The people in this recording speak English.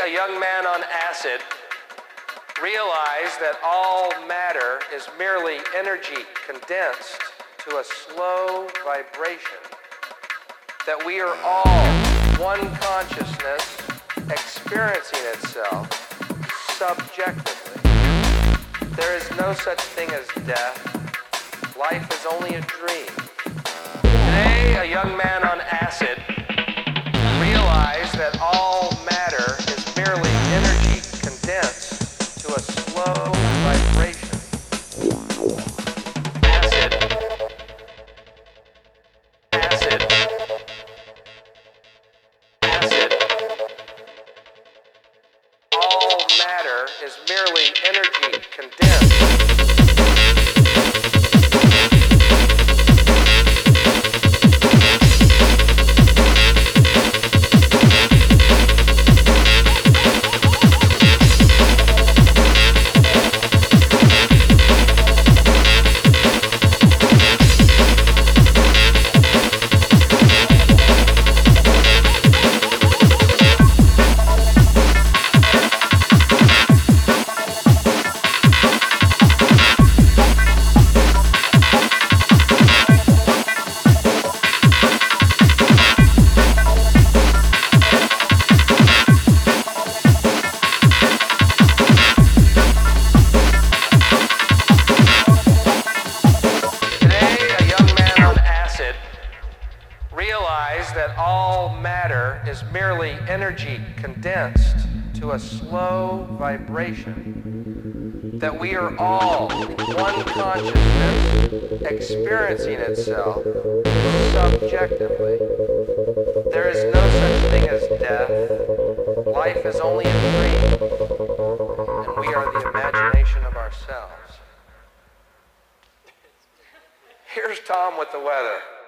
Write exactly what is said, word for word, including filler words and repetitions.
a young man on acid, realized that all matter is merely energy condensed to a slow vibration, that we are all one consciousness experiencing itself subjectively. There is no such thing as death. Life is only a dream. Today, a young man on acid realized that all matter is merely energy condensed to a slow vibration. Acid. Acid. Acid. All matter is merely energy condensed. Realize that all matter is merely energy condensed to a slow vibration, that we are all one consciousness experiencing itself subjectively. There is no such thing as death. Life is only a dream, and we are the imagination of ourselves. Here's Tom with the weather.